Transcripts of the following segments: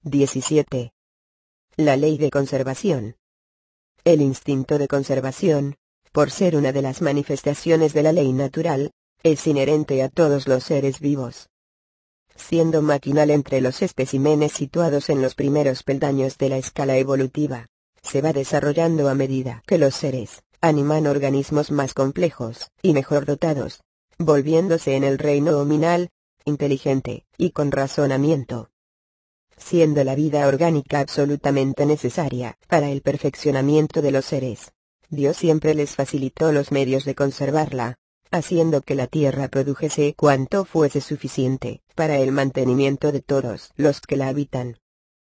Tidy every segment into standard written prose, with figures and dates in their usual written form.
17. La ley de conservación. El instinto de conservación, por ser una de las manifestaciones de la ley natural, es inherente a todos los seres vivos. Siendo maquinal entre los especímenes situados en los primeros peldaños de la escala evolutiva, se va desarrollando a medida que los seres animan organismos más complejos y mejor dotados, volviéndose en el reino hominal, inteligente y con razonamiento. Siendo la vida orgánica absolutamente necesaria para el perfeccionamiento de los seres, Dios siempre les facilitó los medios de conservarla, haciendo que la tierra produjese cuanto fuese suficiente para el mantenimiento de todos los que la habitan.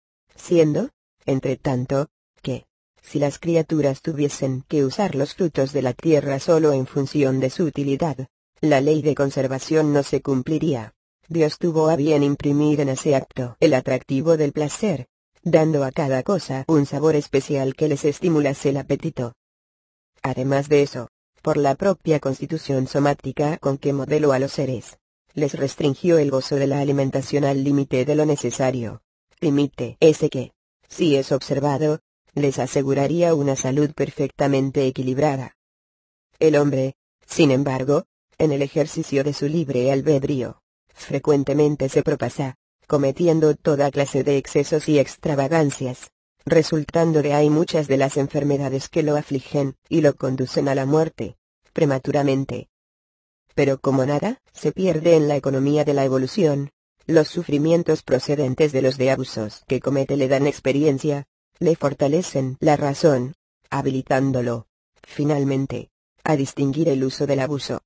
Siendo, entre tanto, que, si las criaturas tuviesen que usar los frutos de la tierra solo en función de su utilidad, la ley de conservación no se cumpliría. Dios tuvo a bien imprimir en ese acto el atractivo del placer, dando a cada cosa un sabor especial que les estimulase el apetito. Además de eso, por la propia constitución somática con que modeló a los seres, les restringió el gozo de la alimentación al límite de lo necesario, límite ese que, si es observado, les aseguraría una salud perfectamente equilibrada. El hombre, sin embargo, en el ejercicio de su libre albedrío, frecuentemente se propasa, cometiendo toda clase de excesos y extravagancias, resultando de ahí muchas de las enfermedades que lo afligen y lo conducen a la muerte, prematuramente. Pero como nada se pierde en la economía de la evolución, los sufrimientos procedentes de los de abusos que comete le dan experiencia, le fortalecen la razón, habilitándolo, finalmente, a distinguir el uso del abuso.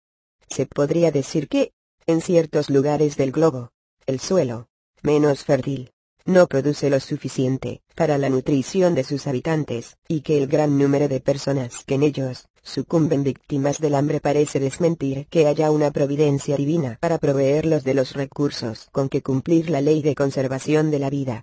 Se podría decir que, en ciertos lugares del globo, el suelo, menos fértil, no produce lo suficiente para la nutrición de sus habitantes, y que el gran número de personas que en ellos sucumben víctimas del hambre parece desmentir que haya una providencia divina para proveerlos de los recursos con que cumplir la ley de conservación de la vida.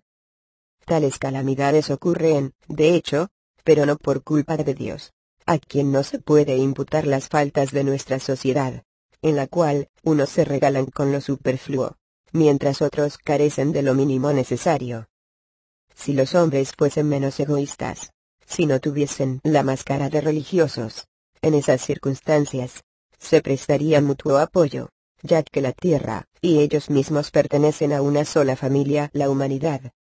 Tales calamidades ocurren, de hecho, pero no por culpa de Dios, a quien no se puede imputar las faltas de nuestra sociedad, en la cual unos se regalan con lo superfluo, mientras otros carecen de lo mínimo necesario. Si los hombres fuesen menos egoístas, si no tuviesen la máscara de religiosos, en esas circunstancias, se prestaría mutuo apoyo, ya que la tierra y ellos mismos pertenecen a una sola familia, la humanidad.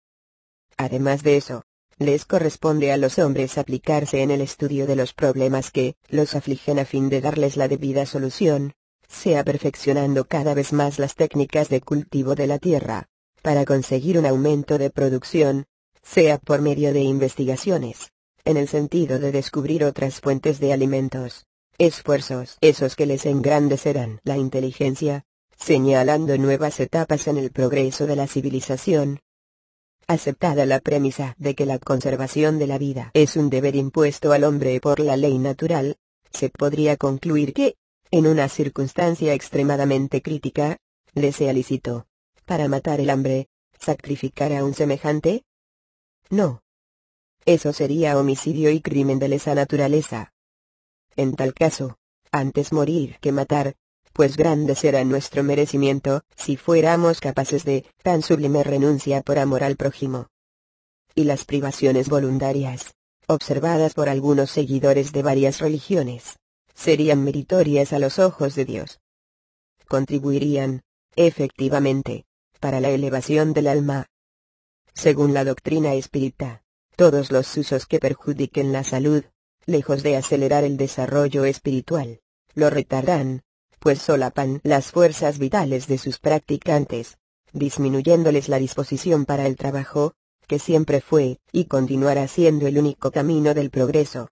Además de eso, les corresponde a los hombres aplicarse en el estudio de los problemas que los afligen a fin de darles la debida solución, sea perfeccionando cada vez más las técnicas de cultivo de la tierra, para conseguir un aumento de producción, sea por medio de investigaciones, en el sentido de descubrir otras fuentes de alimentos, esfuerzos esos que les engrandecerán la inteligencia, señalando nuevas etapas en el progreso de la civilización. Aceptada la premisa de que la conservación de la vida es un deber impuesto al hombre por la ley natural, se podría concluir que, en una circunstancia extremadamente crítica, le sea lícito, para matar el hambre, sacrificar a un semejante. No. Eso sería homicidio y crimen de lesa naturaleza. En tal caso, antes morir que matar, pues grande será nuestro merecimiento si fuéramos capaces de tan sublime renuncia por amor al prójimo. Y las privaciones voluntarias, observadas por algunos seguidores de varias religiones, serían meritorias a los ojos de Dios. Contribuirían, efectivamente, para la elevación del alma. Según la doctrina espírita, todos los usos que perjudiquen la salud, lejos de acelerar el desarrollo espiritual, lo retardan, pues solapan las fuerzas vitales de sus practicantes, disminuyéndoles la disposición para el trabajo, que siempre fue y continuará siendo el único camino del progreso.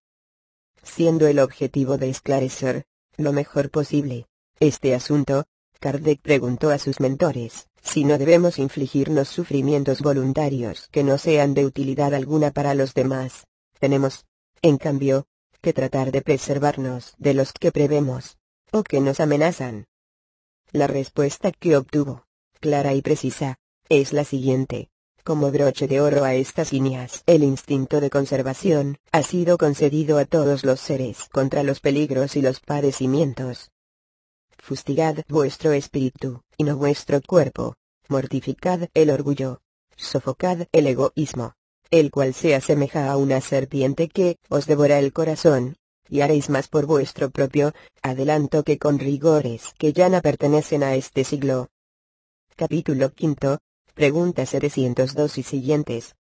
Siendo el objetivo de esclarecer, lo mejor posible, este asunto, Kardec preguntó a sus mentores, si no debemos infligirnos sufrimientos voluntarios que no sean de utilidad alguna para los demás. Tenemos, en cambio, que tratar de preservarnos de los que prevemos, o que nos amenazan. La respuesta que obtuvo, clara y precisa, es la siguiente. Como broche de oro a estas líneas, el instinto de conservación ha sido concedido a todos los seres contra los peligros y los padecimientos. Fustigad vuestro espíritu, y no vuestro cuerpo, mortificad el orgullo, sofocad el egoísmo, el cual se asemeja a una serpiente que os devora el corazón, y haréis más por vuestro propio adelanto que con rigores que ya no pertenecen a este siglo. Capítulo 5. Pregunta 702 y siguientes.